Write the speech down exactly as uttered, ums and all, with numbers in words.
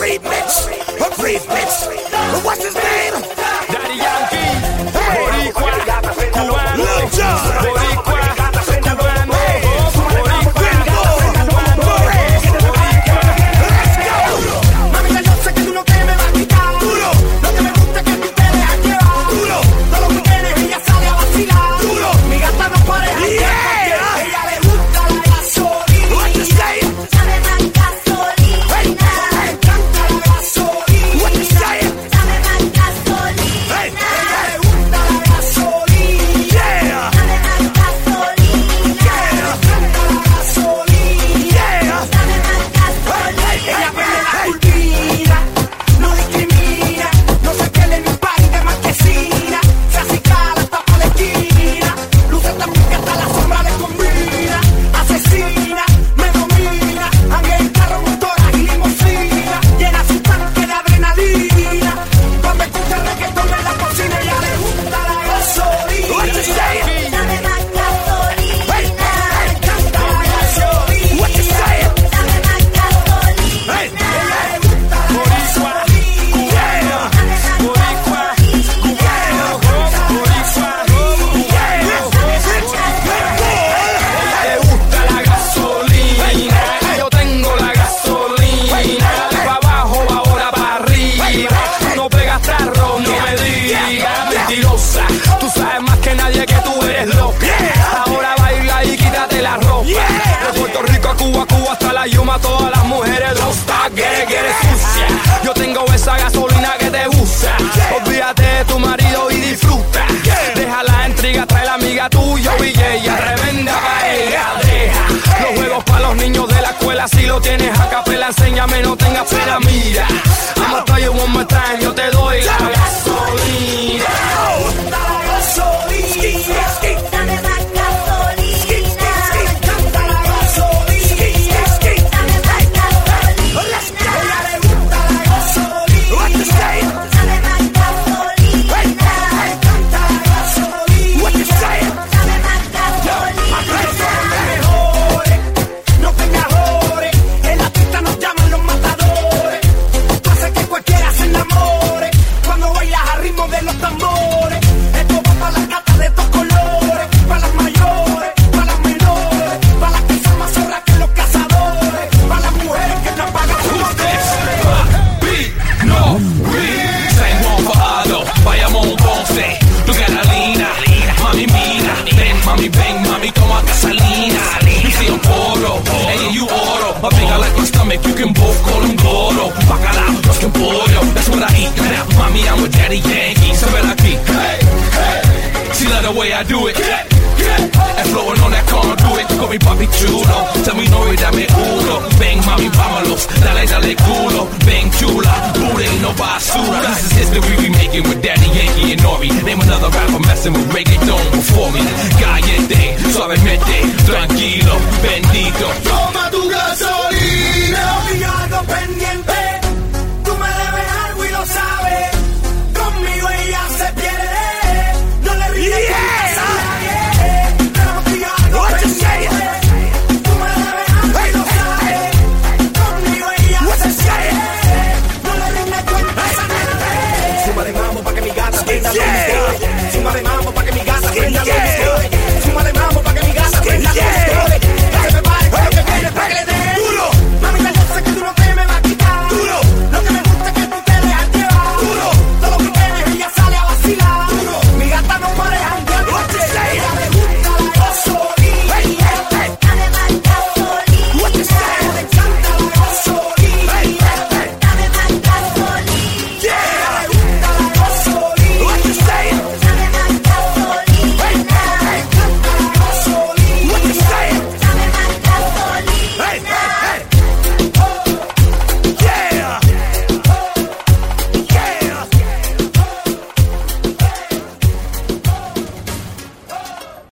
remix, a remix. What's his name? Daddy Yankee, Boricua, cubano, Boricua, cubano, Mami, yo sé que tú no te me vas a quitar. Duro. Lo que me gusta es que tú te dejas llevar. Duro. Todo lo que tienes ella sale a vacilar. Duro. Mi gata no pareja. Yeah. Ella le gusta la gasolina. What you say? Dame más gasolina. Hey. Me encanta la gasolina. What you say? Dame más gasolina. Hey. Ella le gusta la gasolina. Yeah. Dame más gasolina. Yeah. Me encanta la gasolina. Yeah. Dame más gasolina. Ella prende la turbina, no discrimina, no se pierde ni un party de marquesina, se acicala hasta pa' la esquina, luce tan bien que hasta la sombra le combina, asesina, me domina, anda en carro, motora y limosina, llena su tanque de adrenalina, cuando escucha reggaetón en la cocina, ella le gusta la gasolina. What you say? Dame más gasolina. Hey, me encanta la gasolina. What you say? Dame más gasolina. Hey, ella le gusta la Boricua, cubano, Boricua, cubano, Boricua, ella le gusta la gasolina, yo tengo la gasolina, pa' abajo, ahora pa' arriba, tú no pegas tarro, no me digas, mentirosa, tú sabes más que nadie que tú eres loca, ahora baila y quítate la ropa, de Puerto Rico a Cuba, Cuba hasta la Yuma, todas las mujeres rosta, que eres sucia, yo tengo esa gasolina que te gusta, olvídate de tu marido y disfruta, deja la intriga, trae la amiga tuya y ella, tremenda paella, deja los juegos para los niños de la escuela, si lo tienes a capela, enséñame, no tengas pena, mira, I'ma tell you one more time, yo te doy la gasolina. la gasolina. Dame más gasolina. Me encanta la gasolina. Dame más gasolina. Ella le gusta la gasolina. What you say? Dame más gasolina. Me encanta la gasolina. What you say? Dame más gasolina. Mejores, no te mejores. En la pista nos llaman los matadores. Tú haces que cualquiera se enamore cuando bailas al ritmo de los tambores. Esto va para las gatas de estos colores, para las mayores, para las menores, para las que son más zorras que los cazadores, para las mujeres que no pagan sus motores. No, we San Juan Fajardo, Bayamón, Ponce, tu Carolina, mami mina, ven mami ven mami toma gasolina, you see I'm poro, hey you oro, my big I like my stomach, you can both call them goro, bacalao, los que pollo, that's what I eat, now mami I'm with Daddy Yankee, so ven aquí, hey, hey, she love the way I do it, and flowing on that conduit, call me papi chulo, tell me no y dame uno, ven mami vámonos, dale dale culo, ven chula, booty ain't no basura, this is history we making with Daddy Yankee and Nori, name another rapper messing with reggaeton before me, caliente, suavemente, tranquilo, bendito,